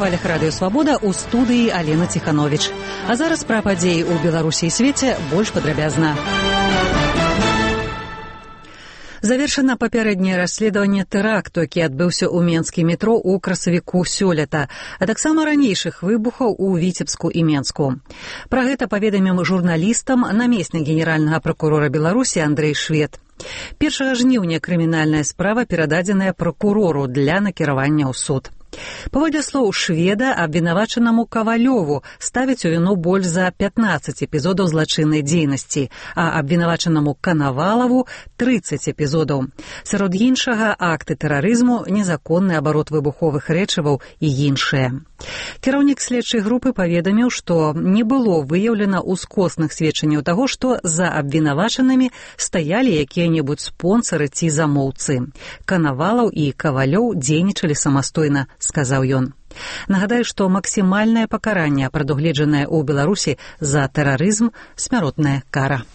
хвалях радыё «Свабода» ў студыі Алена Ціхановіч. А зараз пра падзеі ў Беларусі і свеце больш падрабязна. Завершана папярэдняе расследаванне тэракту, які адбыўся ў менскім метро ў красавіку сёлета, а таксама ранейшых выбухаў у Віцебску і Менску. Пра гэта паведаміў журналістам намеснік генеральнага пракурора Беларусі Андрэй Швед. 1 жніўня крымінальная справа перададзеная пракурору для накіравання ў суд. Паводле слоў Шведа, абвінавачанаму Кавалёву ставяць у віну больш за 15 эпізодаў злачыннай дзейнасці, а абвінавачанаму Канавалаву 30 эпізодаў. Сярод іншага акты тэрарызму, незаконны абарот выбуховых рэчываў і іншыя. Кіраўнік следчай групы паведаміў, што не было выяўлена ускосных сведчанняў таго, што за абвінавачанымі стаялі якія-небудзь спонсары ці замоўцы. Канавалаў і Кавалёў дзейнічалі самастойна, сказаў ён. Нагадаю, што максімальнае пакаранне, прадугледжанае ў Беларусі за тэрарызм, смяротная кара.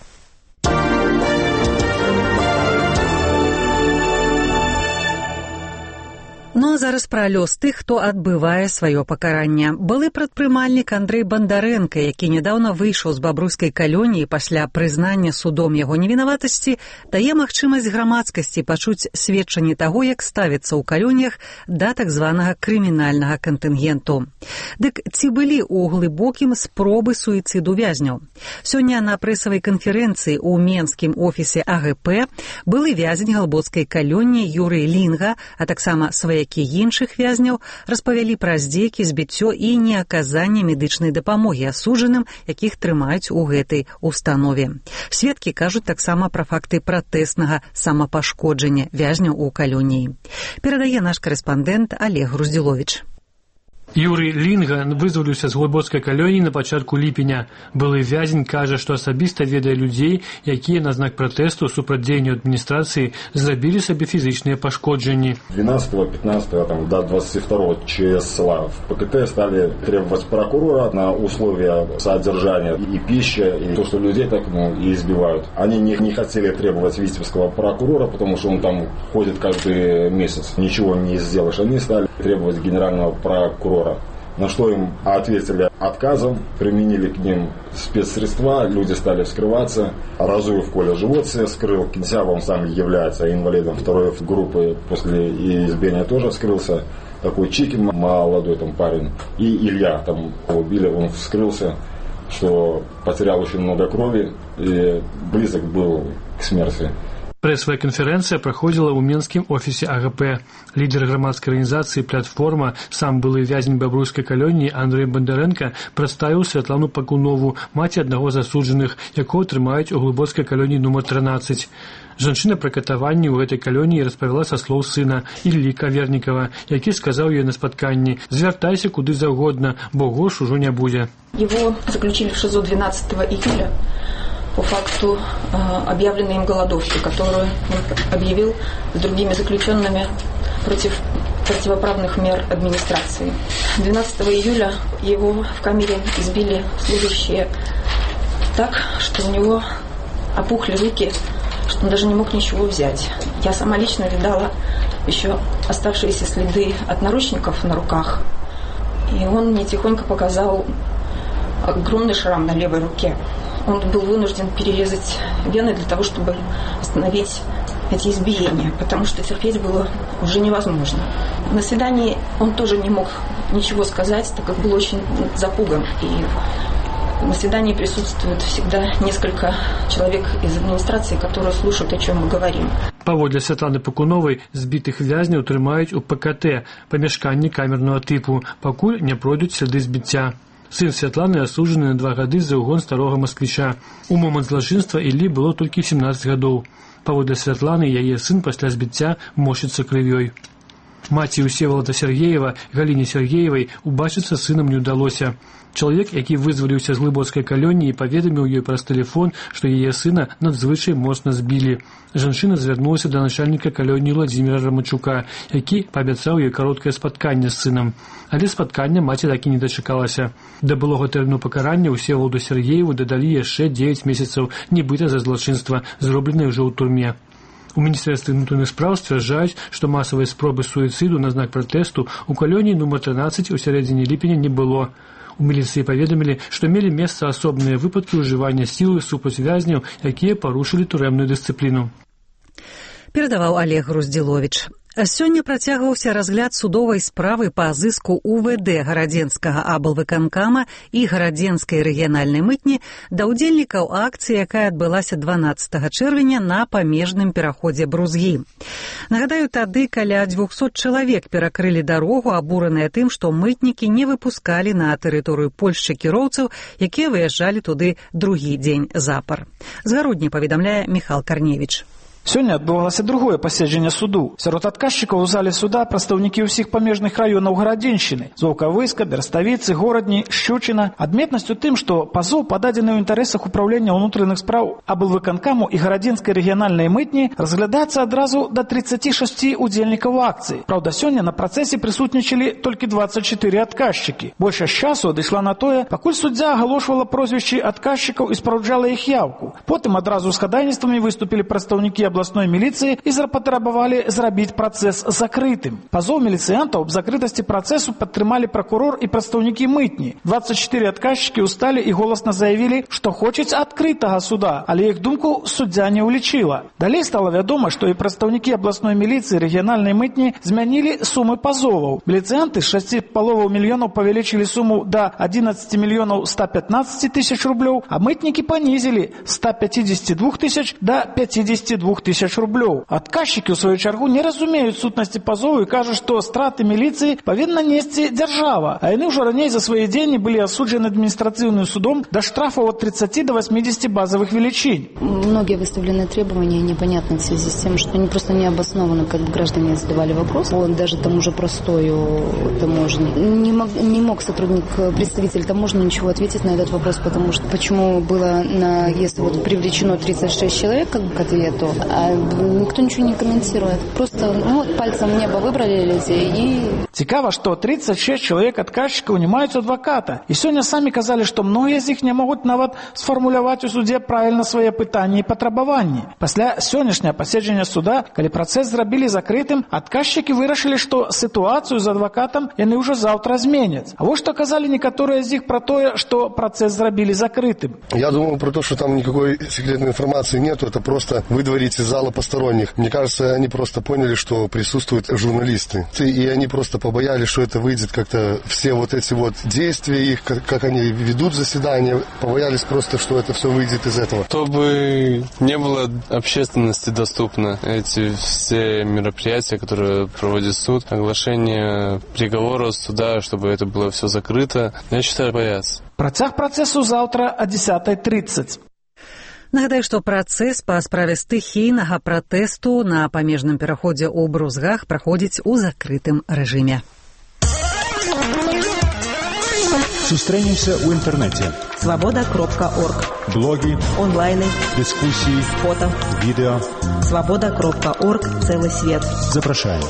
Ну а зараз пра лёс тых, хто адбывае сваё пакаранне. Былы прадпрымальнік Андрэй Бандарэнка, які нядаўна выйшаў з бабруйскай калоніі пасля прызнання судом яго невінаватасці, дае магчымасць грамадскасці пачуць сведчанні таго, як ставіцца ў калоніях да так званага крымінальнага кантынгенту. Дык ці былі ў глыбокім спробы суіцыду вязняў? Сёння на прэсавай канферэнцыі ў менскім офісе АГП былы вязень галбоцкай калоніі Юрый Лінга, а таксама сваякі іншых вязняў распавялі пра здзекі, збіццё і неаказанне медычнай дапамогі асуджаным, якіх трымаюць у гэтай установе. Сведкі кажуць таксама пра факты пратэснага самапашкоджання вязняў у калоніі. Перадае наш карэспандэнт Олег Груздзіловіч. Юрый Лінга вызваліўся з глыбоцкай калоніі на пачатку ліпеня. Былы вязень кажа, што асабіста ведае людзей, якія на знак пратэсту супраць дзеянняў адміністрацыі зрабілі сабе фізічныя пашкоджанні. 12-15 до 22 числа в ПКТ стали требовать прокурора на условия содержания и пищи, и то, что людей так и избивают. Они не хотели требовать витебского прокурора, потому что он там ходит каждый месяц, ничего не сделаешь. Они стали требовать генерального прокурора. На что им ответили отказом, применили к ним спецсредства, люди стали вскрываться. Разуев Коля живот себе вскрыл, Кинсяв, он сам является инвалидом второй группы, после избиения тоже вскрылся. Такой Чикин, молодой там парень, и Илья, там убили, он вскрылся, что потерял очень много крови и близок был к смерти. Прэсавая канферэнцыя праходзіла ў менскім офісе АГП. Лідар грамадскай арганізацыі «Платформа», сам былы вязень бабруйскай калоніі Андрэй Бандарэнка прадставіў Святлану Пакунову, маці аднаго з асуджаных, якого трымаюць у глыбоцкай калоніі нумар 13. Жанчына пра катаванні ў гэтай калоніі распавяла са слоў сына Іллі Кавернікава, які сказаў ёй на спатканні: «Звяртайся куды заўгодна, бо горш ужо не будзе». Его заключили в ШИЗО 12 июля. По факту объявленной им голодовки, которую он объявил с другими заключенными против противоправных мер администрации. 12 июля его в камере избили служащие так, что у него опухли руки, что он даже не мог ничего взять. Я сама лично видала еще оставшиеся следы от наручников на руках, и он мне тихонько показал огромный шрам на левой руке. Он был вынужден перерезать вены для того, чтобы остановить эти избиения, потому что терпеть было уже невозможно. На свидании он тоже не мог ничего сказать, так как был очень запуган. И на свидании присутствует всегда несколько человек из администрации, которые слушают, о чем мы говорим. Паводле Святланы Пакуновай, збітых вязняў трымаюць у ПКТ, памяшканні камернага тыпу, пакуль не пройдуць сляды збіцця. Сын Святланы асуджаны на 2 гады за угон старога масквіча. У момант злачынства Іллі было толькі 17 гадоў. Паводле Святланы, яе сын пасля збіцця мочыцца крывёй. Маці Усевалада Сергеева, Галіне Сергеевай, убачыцца з сынам не ўдалося. Чалавек, які вызваліўся з глыбоцкай калоніі, паведаміў ёй праз тэлефон, што яе сына надзвычай моцна збілі. Жанчына звярнулася да начальніка калоніі Владзіміра Рамачука, які паабяцаў ёй кароткае спатканне з сынам. Але спаткання маці так і не дачакалася. Да былога тэрміну пакарання Усеваладу Сергееву дадалі яшчэ 9 месяцаў, нібыта за злачынства, зробленае ўжо ў турме. У Міністерстві внутрішніх справ сцвярджаюць, што масавай спробы суіцыду на знак пратэсту ў калоніі нумар 13 у сярэдзіне ліпеня не было. У міліцыі паведамілі, што мелі месца асобныя выпадкі ўжывання сілы супраць вязняў, якія парушылі турэмную дысцыпліну. Перадаваў Олег Груздзіловіч. Сёння працягваўся разгляд судовай справы па зыску УВД гарадзенскага аблвыканкама і гарадзенскай рэгіянальнай мытні да ўдзельнікаў акцыі, якая адбылася 12 чэрвеня на памежным пераходзе Брузгі. Нагадаю, тады каля 200 чалавек перакрылі дарогу, абураныя тым, што мытнікі не выпускалі на тэрыторыю Польшчы кіроўцаў, якія выязджалі туды другі дзень запар. З Гародні паведамляе Міхал Карневіч. Сёння адбывалася другое паседжанне суду. Сярод адказчыкаў у зале суда прадстаўнікі ўсіх памежных раёнаў гарадзеншчыны: Золкавыска, Берставіцы, Горадні, Шчучына. Адметнасць у тым, што пазоў, пададзены ў інтарэсах управлення ўнутраных спраў аблвыканкаму і гарадзенскай рэгіянальнай мытні, разглядаецца адразу да 36 удзельнікаў акцыі. Праўда, сёння на працэсе прысутнічалі толькі 24 адказчыкі. Большасць часу адышла на тое, пакуль суддзя агалошвала прозвішчы адказчыкаў і спраўджала іх яўку. Потым адразу з хадайніцтвамі выступілі прадстаўнікі областной милиции и запатрабавалі зрабіць працэс закрытым. Пазоў міліцыянтаў аб закрытасці працэсу падтрымалі пракурор і прадстаўнікі мытні. 24 адказчыкі усталі і голасна заявілі, што хочуць адкрытага суда, але іх думку суддзя не ўлічыла. Далей стала вядома, што і прадстаўнікі абласной міліцыі рэгіянальнай мытні змянілі сумы пазоваў. Міліцыянты з 6,5 мільёнаў павялічылі суму да 11 мільёнаў 115 тысяч рублёў, а мытнікі панізілі з 152 тысяч да 52 тысяч рублёў. Адказчыкі, у сваю чаргу, не разумеюць сутнасці пазову і кажуць, што страты міліцыі павінна несці дзяржава, а яны ўжо раней за свае дзеянні былі асуджаны административным судом до штрафов от 30 до 80 базовых величин. Многие выставленные требования непонятны в связи с тем, что они просто не обоснованы, как бы граждане задавали вопрос. Он даже тому же простою таможне. Не мог сотрудник, представитель таможни ничего ответить на этот вопрос, потому что почему было, если вот привлечено 36 человек как бы к ответу, а никто ничего не комментирует. Просто пальцем в небо выбрали людей и... Цікава, што 36 чалавек адказчыкаў не маюць адваката. І сёння самі казалі, што многія з іх не могуць нават сфармуляваць у судзе правільна свае пытанні і патрабаванні. Пасля сённяшняга паседжання суда, калі працэс зрабілі закрытым, адказчыкі вырашылі, што сітуацыю з адвакатам яны ўжо заўтра зменяць. А вось што казалі некаторыя з іх пра тое, што працэс зрабілі закрытым. Я думаю про то, что там никакой секретной информации нету, это просто выдворить из зала посторонних. Мне кажется, они просто поняли, что присутствуют журналисты. И они просто побоялись, что это выйдет как-то, все вот эти вот действия их, как они ведут заседания, побоялись просто, что это все выйдет из этого. Чтобы не было общественности доступно эти все мероприятия, которые проводит суд, оглашение приговора суда, чтобы это было все закрыто, я считаю, боятся. Працяг працэсу заўтра о 10:30. Нагадаю, што працэс па справе стыхійнага пратэсту на памежным пераходзе ў Брузгах праходзіць у закрытым рэжыме. Сустрэнемся ў інтэрнэце. Свобода.орг. Блоги, онлайны, дискуссии, фото, видео. Свобода.орг. Целый свет. Запрашаем.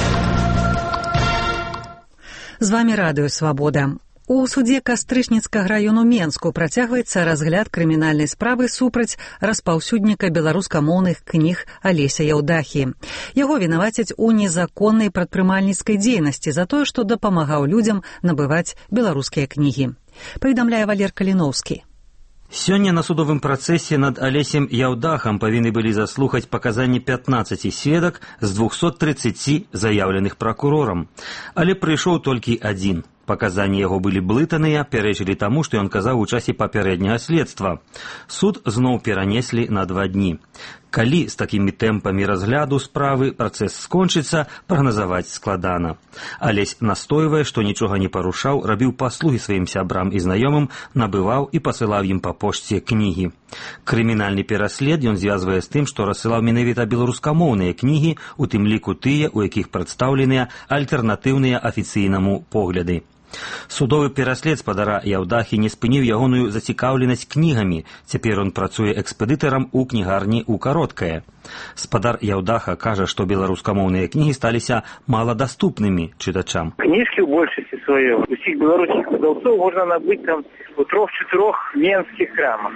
З вами Радыё Свабода. У судзе Кастрычніцкага раёну Менску працягваецца разгляд крымінальнай справы супраць распаўсюдніка беларускамоўных кніг Алеся Яўдахі. Яго вінавацяць у незаконнай прадпрымальніцкай дзейнасці за тое, што дапамагаў людзям набываць беларускія кнігі. Паведамляе Валер Каліноўскі. Сёння на судовым працэсе над Алесем Яўдахам павінны былі заслухаць паказанні 15 сведак з 230 заяўленых пракурорам. Але прыйшоў толькі адзін. Паказанні яго былі блытаныя, пярэчылі таму, што ён казаў у часе папярэдняга следства. Суд зноў перанеслі на 2 дні. Калі з такімі тэмпамі разгляду справы працэс скончыцца, прагназаваць складана. Алесь настойвае, што нічога не парушаў, рабіў паслугі сваім сябрам і знаёмым, набываў і пасылаў ім па пошце кнігі. Крымінальны пераслед ён звязвае з тым, што рассылаў менавіта беларускамоўныя кнігі, у тым ліку тыя, у якіх прадстаўленыя альтэрнатыўныя афіцыйнаму погляды. Судовы пераслед спадара Яўдахі не спыніў ягоную зацікаўленасць кнігамі. Цяпер ён працуе экспедытарам у кнігарні ў Кароткае. Спадар Яўдаха кажа, што беларускамоўныя кнігі сталіся маладаступнымі чытачам. Кніжкі ў большасці сваёй усіх беларускіх выдаўцоў можна набыць там у 3-4 менскіх крамах.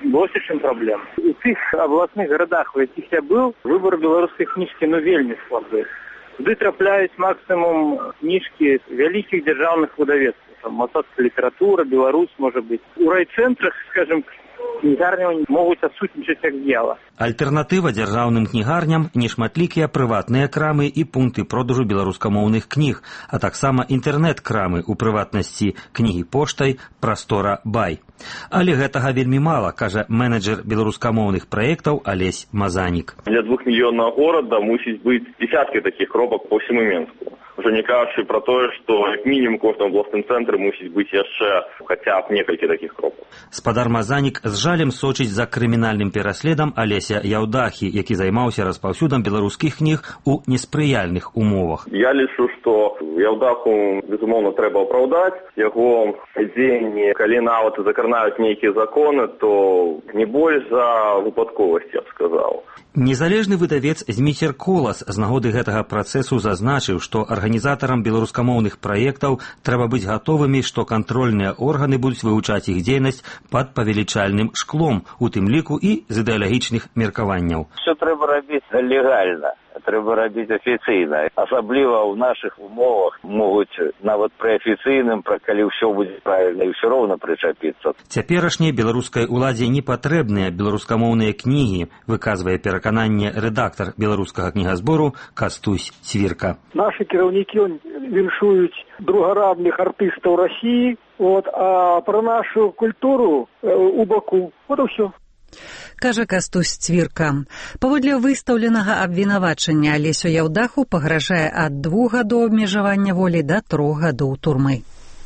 досыць праблем. У тых абласных гарадах, у якіх я быў, выбор беларускай кніжкі вельмі слабы. Туды трапляюць максимум кніжкі вялікіх дзяржаўных выдавецтваў. Мастацкая літаратура, Беларусь, можа быць. У райцэнтрах, скажем, кнігарні могуць адсутнічаць як дзела. Альтэрнатыва дзяржаўным кнігарням нешматлікія прыватныя крамы і пункты продажу беларускамоўных кніг, а таксама інтэрнэт-крамы, у прыватнасці кнігі поштай, прастора Бай. Але гэтага вельмі мала, кажа менеджер беларускамоўных праектаў Алесь Мазанік. Для 2-мільённага горада мусіць быць десяткі такіх кропак по всему Менску. Уже не кажучы про тое, што як мінімум кожным областным цэнтры мусіць быць яшчэ хаця б некалькі такіх кропак. Спадар Мазанік з жалем сочыць за крымінальным пераследам Алеся Яўдахі, які займаўся распаўсюдам беларускіх кніг у неспрыяльных умовах. Я лічу, што Яўдаху, безумоўна, трэба апраўдаць. Яго дзеянні, калі нават закранаюць нейкія законы, то не больш за выпадковасць, я б сказаў. Незалежны выдавец Зміцер Колас з нагоды гэтага працэсу зазначыў, што арганізатарам беларускамоўных праектаў трэба быць гатовымі, што кантрольныя органы будуць вывучаць іх дзейнасць пад павелічальным шклом, у тым ліку і з ідэалагічных меркаванняў. Все трэба рабіць легальна. Трэба рабіць афіцыйна. Асабліва ў нашых умовах могуць нават пры афіцыйным, калі ўсё будзе правільна, і ўсё роўна прычапіцца. Цяперашняй беларускай уладзе не патрэбныя беларускамоўныя кнігі, выказвае перакананне рэдактар беларускага кнігазбору Кастусь Цвірка. Нашы кіраўнікі віншуюць другарадных артыстаў Расіі, а пра нашу культуру у Баку. Вот і ўсё. Кажа Кастусь Цвірка. Паводле выстаўленага абвінавачання Алесю Яўдаху пагражае ад 2 гадоў абмежавання волі да 3 гадоў турмы.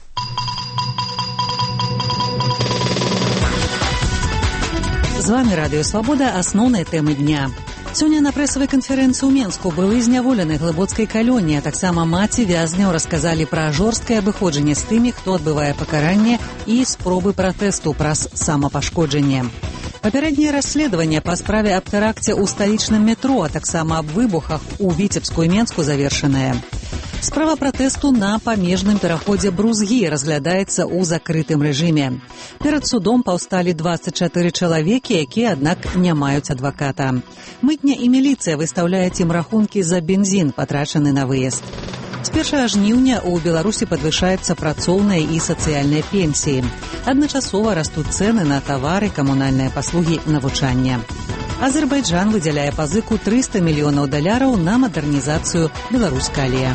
З вами Радыё Свабода, асноўныя тэмы дня. Сёння на прэсавай канферэнцыі ў Менску былы зняволены глыбоцкай калоніі, а таксама маці вязняў расказалі пра жорсткае абыходжанне з тымі, хто адбывае пакаранне, і спробы пратэсту праз самапашкоджанне. Папярэдняе расследаванне па справе аб тэракце ў сталічным метро, а таксама аб выбухах у Віцебску і Менску завершаная. Справа пратэсту на памежным пераходзе Брузгі разглядаецца ў закрытым рэжыме. Перад судом паўсталі 24 чалавекі, якія, аднак, не маюць адваката. Мытня і міліцыя выстаўляюць ім рахункі за бензін, патрачаны на выезд. З 1 жніўня ў Беларусі падвышаюцца працоўныя і сацыяльныя пенсіі. Адначасова растуць цэны на тавары, камунальныя паслугі, навучання. Азербайджан выдзяляе пазыку $300 мільёнаў на мадэрнізацыю беларускай алеі.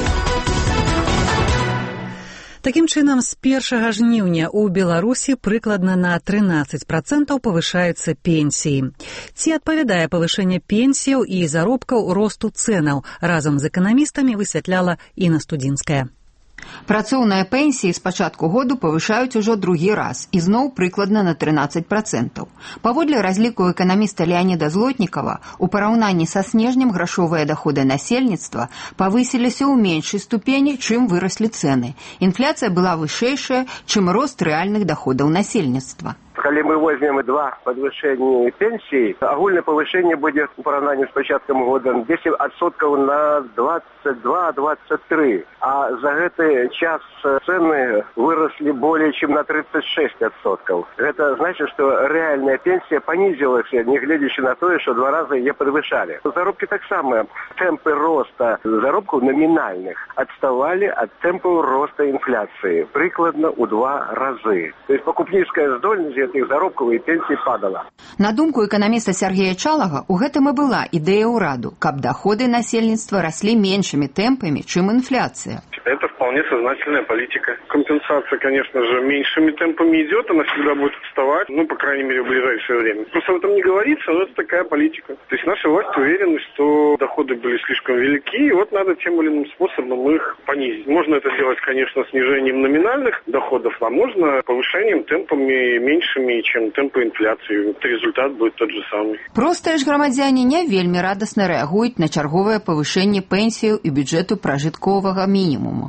Такім чынам, з 1 жніўня ў Беларусі прыкладна на 13% павышаюцца пенсіі. Ці адпавядае павышэнне пенсіяў і заробкаў росту цэнаў, разам з эканамістамі высвятляла Інна Студзінская. Працоўныя пенсіі з пачатку году павышаюць ужо другі раз, і зноў прыкладна на 13%. Паводле разліку эканаміста Леаніда Злотнікава, у параўнанні са снежнем грашовыя даходы насельніцтва павысіліся ў меншай ступені, чым выраслі цэны. Інфляцыя была вышэйшая, чым рост рэальных даходаў насельніцтва. Калі мы возьмем два подвышения пенсии, агульное повышение будет в параўнанні с початком года 10% на 22-23%. А за этот час цены выросли более чем на 36%. Это значит, что реальная пенсия понизилась, не глядячи на то, что 2 раза ее подвышали. Заробки так само. Темпы роста заробков номинальных отставали от темпов роста инфляции. Прикладно у 2 разы. То есть покупническая здольность этих заробков и пенсий падала. На думку экономиста Сергея Чалага, у гэтым и была идея ўраду, каб доходы насельніцтва росли меньшими темпами, чем инфляция. Это вполне сознательная политика. Компенсация, конечно же, меньшими темпами идет, она всегда будет отставать, по крайней мере, в ближайшее время. Просто об этом не говорится, но это такая политика. То есть наша власть уверена, что доходы были слишком велики, и вот надо тем или иным способом их понизить. Можно это сделать, конечно, снижением номинальных доходов, а можно повышением темпами меньшими, чем темпы инфляции. Результат будет тот же самый. Простыя ж грамадзяне не вельмі радасна рэагуюць на чарговае павышэнне пенсію і бюджэту пражытковага мінімуму.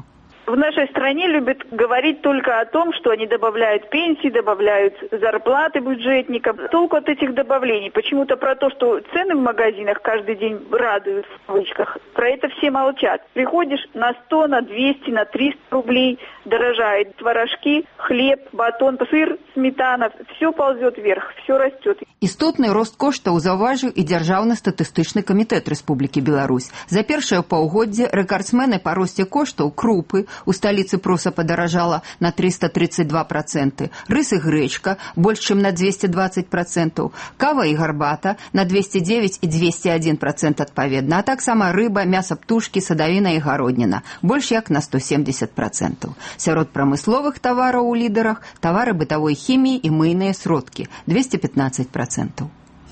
В нашей стране любят говорить только о том, что они добавляют пенсии, добавляют зарплаты бюджетникам. Толку от этих добавлений. Почему-то про то, что цены в магазинах каждый день радуют, в кавычках, про это все молчат. Приходишь на 100, на 200, на 300 рублей, дорожает творожки, хлеб, батон, сыр, сметана. Все ползет вверх, все растет. Істотны рост коштаў заўважыў і Дзяржаўны статыстычны камітэт Рэспублікі Беларусь. За першае паўгоддзе рэкардсмены па росце коштаў крупы у сталіцы проса падаражала на 332%, рыс і грэчка больш чым на 220%, кава і гарбата на 209 і 201% адпаведна, а таксама рыба, мяса птушкі, садавіна і гародніна больш як на 170%. Сярод прамысловых тавараў у лідарах тавары бытавой хіміі і мыйныя сродкі 215%.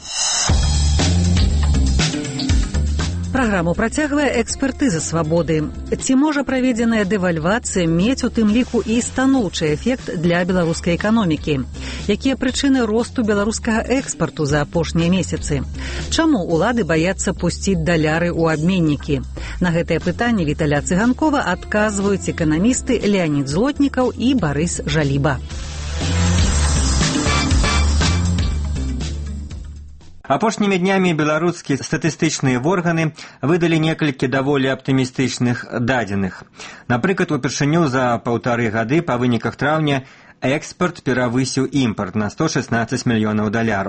Праграму працягвае экспертыза свабоды. Ці можа праведзеная дэвальвацыя мець у тым ліку і станоўчы эфект для беларускай эканомікі? Якія прычыны росту беларускага экспарту за апошнія месяцы? Чаму улады баяцца пусціць даляры ў абменнікі? На гэтае пытанне Віталя Цыганкова адказваюць эканамісты Леанід Злотнікаў і Барыс Жаліба. Апошнімі днямі беларускія статыстычныя органы выдалі некалькі даволі аптымістычных дадзеных. Напрыклад, упершыню за 1,5 гады па выніках траўня экспорт перавысіў імпорт на $116 мільёнаў.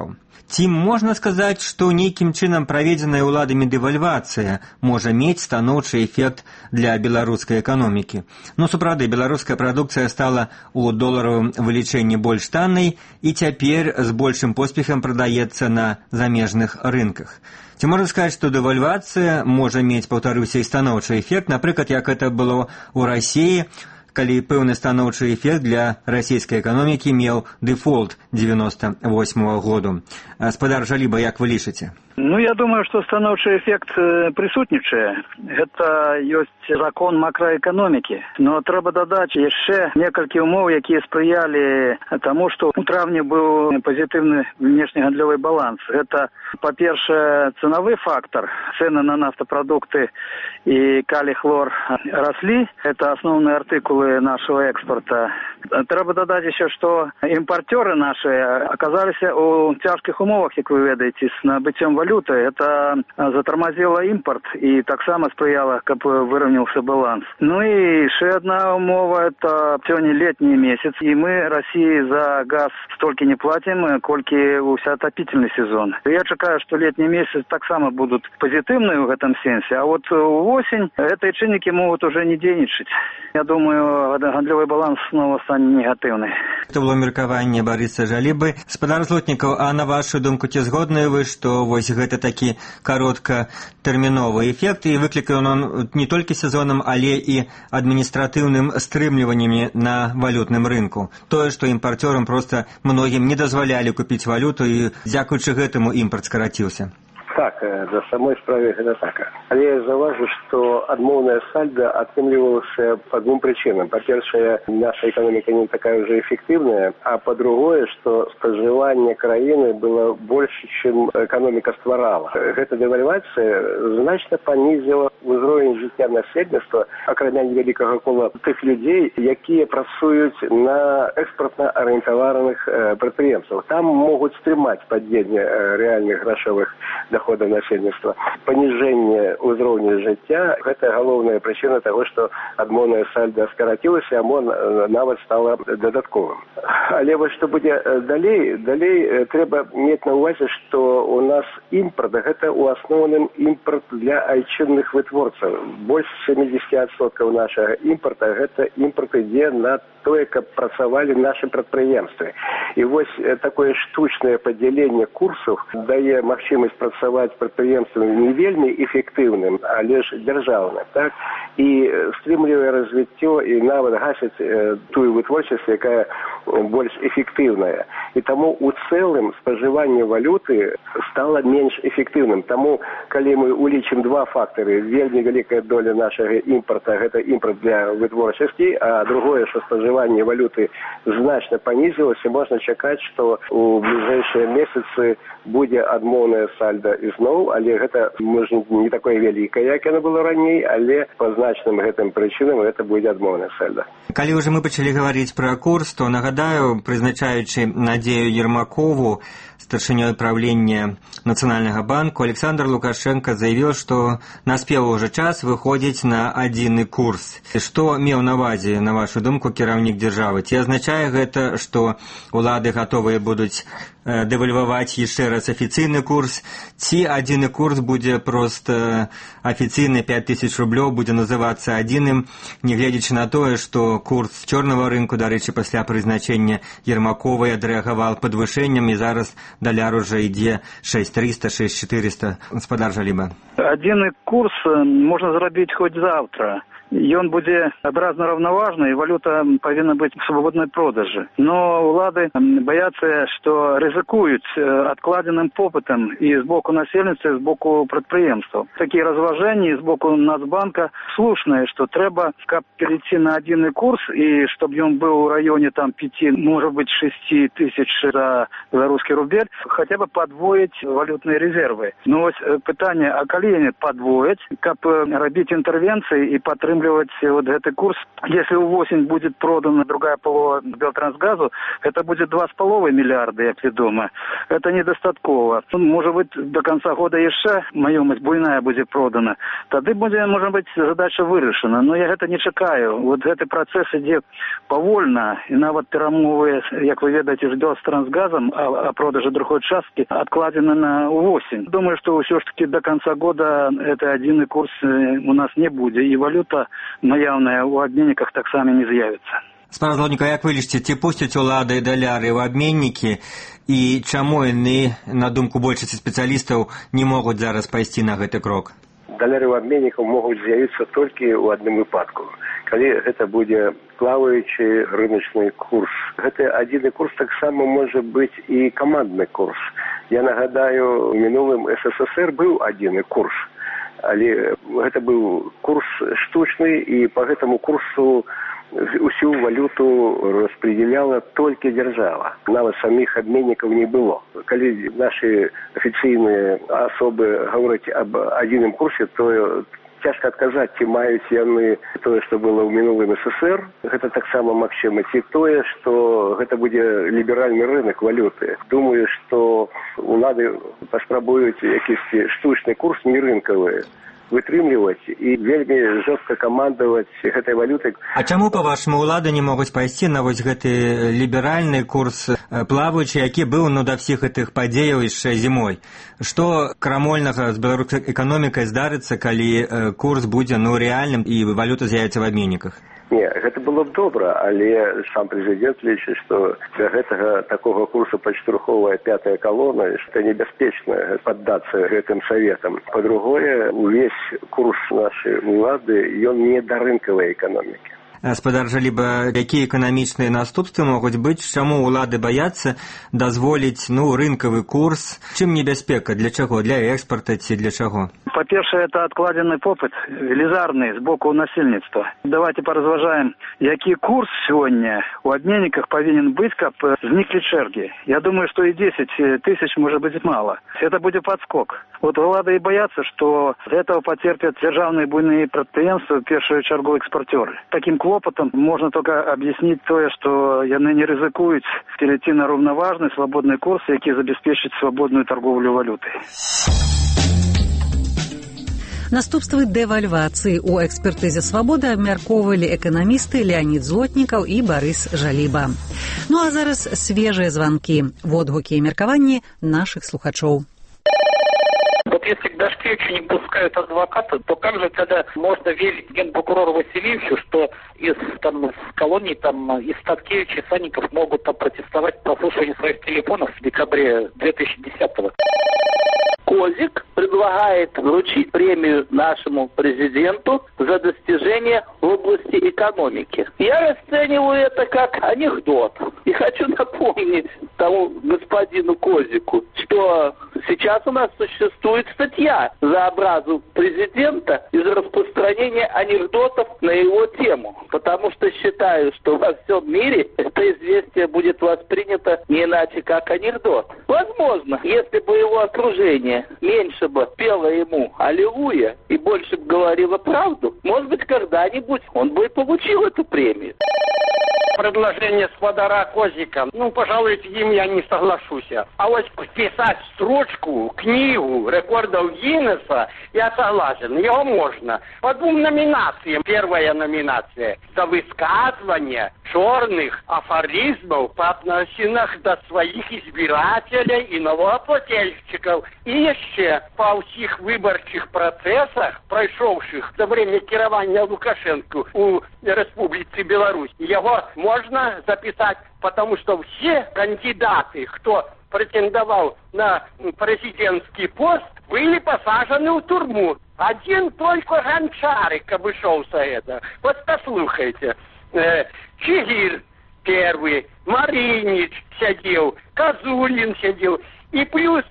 Ці можна сказаць, што нейкім чынам праведзеная ўладамі дэвальвацыя можа мець станоўчы эфект для беларускай эканомікі? Сапраўды, беларуская прадукцыя стала ў доларавым вылічэнні больш таннай і цяпер з большым поспехам прадаецца на замежных рынках. Ці можна сказаць, што дэвальвацыя можа мець, паўтаруся, і станоўчы эфект, напрыклад, як гэта было ў Расіі, калі пэўны станоўчы эфект для расійскай эканомікі меў дэфолт 98-го году. Спадар Жаліба, як вы лічыце? Я думаю, что станоўчы эффект присутнічае. Это ёсць закон макроэканомікі. Но трэба дадаць яшчэ некалькі умоў, якія спрыялі таму, што у траўні быў пазітыўны внешнегандлёвы баланс. Это, па-першае, цэнавы фактор. Цэны на нафтапрадукты і калий-хлор росли. Это основные артикулы нашего экспорта. Трэба дадаць яшчэ, што імпарцёры наши оказались у цяжкіх умовах, як вы ведаеце, з набыццём валюты. Это затормозило импорт и таксама спрыяло, каб выровнялся баланс. И еще одна умова, это сегодня летний месяц, и мы России за газ столько не платим, кольки уся отопительный сезон. Я чекаю, что летний месяц таксама будут позитивные в этом сенсе, а вот осень, эти чинники могут уже не денежить. Я думаю, гандлёвый баланс снова станет негативный. Это было меркаванне Барыса Жалібы. Спадар Злотнікаў, а на вашу думку, ці згодныя вы, што вось гэта такі кароткатэрміновы эфект, і выкліканы он не толькі сезонам, але і адміністратыўным стрымліваннямі на валютным рынку. Тое, што імпарцёрам проста многім не дазвалялі купіць валюту, і дзякуючы гэтаму імпорт скараціўся. Так, за самой справе гэта так. Але я заўважу, што адмоўнае сальда атрымлівалася па двум прычынам. Па-першае, наша эканоміка не такая ўжо эфектыўная, а па-другое, што спажыванне краіны было больш, чым эканоміка стварала. Гэта дэвальвацыя значна панізіла ўзровень жыцця насельніцтва, акрамя невялікага кола тых людзей, якія працуюць на экспартна арыентаваных прадпрыемствах. Там могуць стрымаць падзенне рэальных грашовых доходов насельніцтва. Паніжэнне ўзроўня жыцця – гэта галоўная прычына таго, што адмоўнае сальда скарацілася, а нават стала дадатковым. Але вось што будзе далей трэба мець на ўвазе, што у нас імпорт – гэта ў асноўным імпорт для айчынных вытворцаў. Больш 70% нашага імпорта – гэта імпорт ідзе на тое, каб працавалі нашы прадпрыемствы. І вось такое штучнае падзяленне курсаў дае магчымасць працаваць прадпрыемствам не вельмі эфектыўным, але ж дзяржаўным, так? І стрымлівае развіццё і нават гасіць тую вытворчасць, якая больш эфектыўная. І таму у цэлым спажыванне валюты стала менш эфектыўным. Таму, калі мы улічым два фактары, вельмі вялікая доля нашага імпорта – гэта імпорт для вытворчасці, а другое, што спажыванне валюты значна панізілася, можна чакаць, што у бліжэйшыя месяцы будзе адмоўнае сальда года ізноў, але гэта, можа, не такое вялікае, як яно было раней, але па значным гэтым прычынам гэта будзе адмоўнае сальда. Калі ўжо мы пачалі гаварыць пра курс, то нагадаю, прызначаючы Надзею Ермакову старшынёй правлення Нацыянальнага банку, Александр Лукашенко заявіў, што наспеў уже час выходзіць на адзіны курс. Што меў на ўвазе, на вашу думку, кіраўнік дзяржавы? Ці азначае гэта, што улады гатовыя будуць дэвальваваць яшчэ раз афіцыйны курс, ці адзіны курс будзе проста афіцыйны 5000 рублёў, будзе называцца адзіным, нягледзячы на тое, што курс чорнага рынку, дарэчы, пасля прызначэння Ермаковай адрэагаваў падвышэннем, і зараз даляр уже ідзе 6300, 6400. Гаспадар Жаліба. Адзіны курс можна зрабіць хоць заўтра. Ён будзе адразна раўнаважны, і валюта павінна быць в свабоднай продажы. Но улады баяцца, што рызыкуюць адкладзеным попытам і з боку насельніцтва, і з боку прадпрыемстваў. Такія разважэнні з боку Нацбанка слушныя, што трэба, каб перейти на адзіны курс, і чтоб ён быў у раёне там 5, можа быць 6 тысяч за беларускі рубель, хаця бы падвоіць валютныя рэзервы. Ну вось пытанне, а калі яны падвояць, каб рабіць інтэрвенцыі і падтрымліваць вот гэты курс, если у осень будет продана другая полова Белтрансгазу, это будет 2,5 миллиарда, як вядома. Это недостаткова. Может быть, до конца года яшчэ маёмасць буйная будзе продана. Тады будзе, можа быць, задача вырашана. Но я гэта не чакаю. Вот гэты працэс ідзе павольна, і нават перамовы, як вы ведаеце, з Белтрансгазом о продаже другой часткі адкладзены на осень. Думаю, что ўсё ж таки до конца года это адзіны курс у нас не будзе, і валюта наяўная ў абменніках таксама не з'явіцца. Гаспадар Залотнікаў, як вы лічыце, ці пусцяць улады даляры ў абменнікі, і чаму яны, на думку большасці спецыялістаў, не могуць зараз пайсці на гэты крок? Даляры ў абменнікаў могуць з'явіцца толькі ў адным выпадку, калі гэта будзе плаваючы рыначны курс. Гэты адзіны курс таксама можа быць і камандны курс. Я нагадаю, у мінулым СССР быў адзіны курс, але гэта быў курс штучны, і по гэтаму курсу усю валюту распределяла толькі дзяржава. Нават саміх абменнікаў не было. Калі нашы афіцыйныя асобы гавораць аб адзіным курсе, то цяжка адказаць, ці маюць яны тое, што было ў мінулым СССР. Гэта таксама магчыма, ці тое, што гэта будзе ліберальны рынок валюты. Думаю, што улады паспрабуюць якісьці штучны курс, не рынкавы, вытрымліваць і вельмі жорстка камандаваць гэтай валютай. А чаму, па-вашаму, улады не могуць пайсці на вось гэты ліберальны курс плаваючы, які быў да всіх гэтых падзеяў яшчэ зімой? Што крамольнага з беларускай эканомікай здарыцца, калі курс будзе рэальным і валюта з'явіцца в абменніках? Не, гэта было б добра, але сам прэзідэнт лічыць, што для гэтага такога курсу падштурховая пятая калона, што небяспечна паддацца гэтым саветам. Па-другое, увесь курс нашай улады, ён не да рынкавай эканомікі. Гаспадар Жаліба, якія эканамічныя наступствы могуць быць, чаму улады баяцца дазволіць рынкавы курс? Чым небяспека? Для чаго? Для экспарта ці для чаго? По-першае, это адкладзены попыт велізарны з боку насельніцтва. Давайте паразважаем, які курс сёння у абменніках павінен быць, каб зніклі чэргі. Я думаю, што і 10 тысяч может быть мало. Это будзе падскок. Вот улады і баяцца, што з этого пацерпяць дзяржаўныя буйныя прадпрыемствы, в першую чаргу экспарцёры. Таким клопотом можно только объяснить то, что яны не ризыкуют перейти на равноважный свободный курс, який забеспечит свободную торговлю валютой. Наступствы дэвальвацыі ў экспертызе «Свабода» абмяркоўвалі эканамісты Леонид Злотнікаў і Барыс Жаліба. Ну а зараз свежыя званкі, водгукі і меркаванні нашых слухачоў. Вот если к Дашкевичу не пускают адвоката, то как же тогда можно верить генпрокурору Васильевичу, что из колоний из Статкевича и Санников могут протестовать прослушивание своих телефонов в декабре 2010-го? Козик предлагает вручить премию нашему президенту за достижения в области экономики. Я расцениваю это как анекдот. И хочу напомнить тому господину Козику, что Сейчас у нас существует статья за образу президента из-за распространения анекдотов на его тему. Потому что считаю, что во всем мире это известие будет воспринято не иначе, как анекдот. Возможно, если бы его окружение меньше бы пело ему «Аллилуйя» и больше бы говорило правду, может быть, когда-нибудь он бы и получил эту премию. Предложение Сводора Козика, пожалуй, с ним я не соглашусь. А вот писать строчку, книгу рекордов Гиннесса я согласен, его можно. По 2 номинациям. Первая номинация – за высказывание черных афоризмов по отношению до своих избирателей и налогоплательщиков. И еще по всех выборчих процессах, прошедших за время керования Лукашенко у Республики Беларусь, его можно записать, потому что все кандидаты, кто претендовал на президентский пост, были посажены в тюрьму. Один только Гончарик обошелся это. Вот послушайте. Чигир первый, Маринич сидел, Козулин сидел. И плюс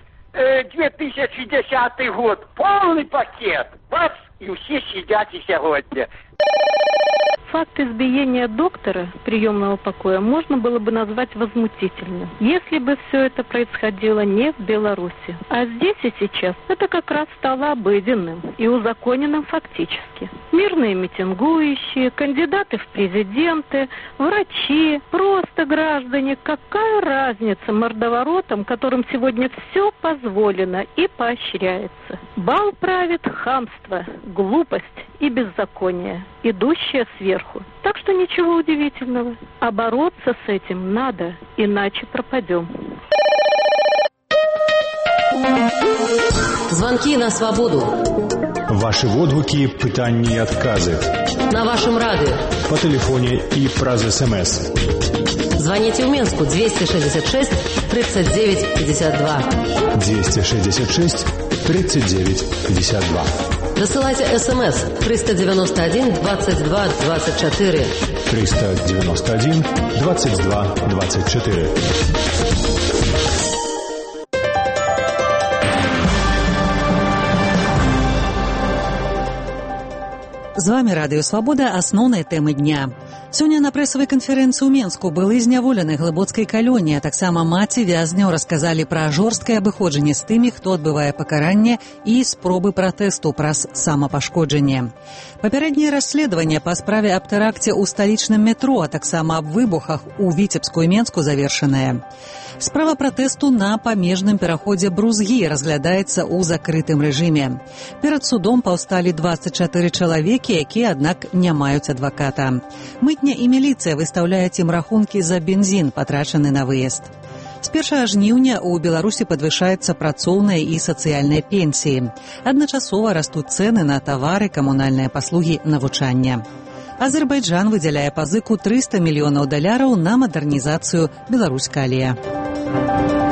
2010 год. Полный пакет. Бац, и все сидят и сегодня. Факт избиения доктора приемного покоя можно было бы назвать возмутительным, если бы все это происходило не в Беларуси. А здесь и сейчас это как раз стало обыденным и узаконенным фактически. Мирные митингующие, кандидаты в президенты, врачи, просто граждане. Какая разница мордоворотам, которым сегодня все позволено и поощряется? Бал правит хамство, глупость и беззаконие, идущее сверху. Так что ничего удивительного. А бороться с этим надо, иначе пропадем. Звонки на свободу. Ваши водгуки, пытанні і адказы. На вашем радио. По телефоне и праз СМС. Звоните в Минску 266 39 52. 266 39 52. Досылайте СМС 391 22 24. 391 22 24. З вами Радыё Свабода, асноўныя тэмы дня. Сёння на прэсавай канферэнцыі ў Менску былы зняволены глыбоцкай калоніі, а таксама маці вязняў расказалі пра жорсткае абыходжанне з тымі, хто адбывае пакаранне і спробы пратэсту праз самапашкоджанне. Папярэдняе расследаванне па справе аб тэракце ў сталічным метро, а таксама аб выбухах у Віцебску і Менску завершанае. Справа пратэсту на памежным пераходзе Брузгі разглядаецца ў закрытым рэжыме. Перад судом паўсталі 24 чалавекі, якія, аднак, не маюць адваката. Мытня і міліцыя выстаўляюць ім рахункі за бензін, патрачаны на выезд. З 1 жніўня ў Беларусі падвышаюцца працоўныя і сацыяльныя пенсіі. Адначасова растуць цэны на тавары, камунальныя паслугі, навучання. Азербайджан выдзяляе пазыку $300 мільёнаў на мадэрнізацыю Беларуська-Алея.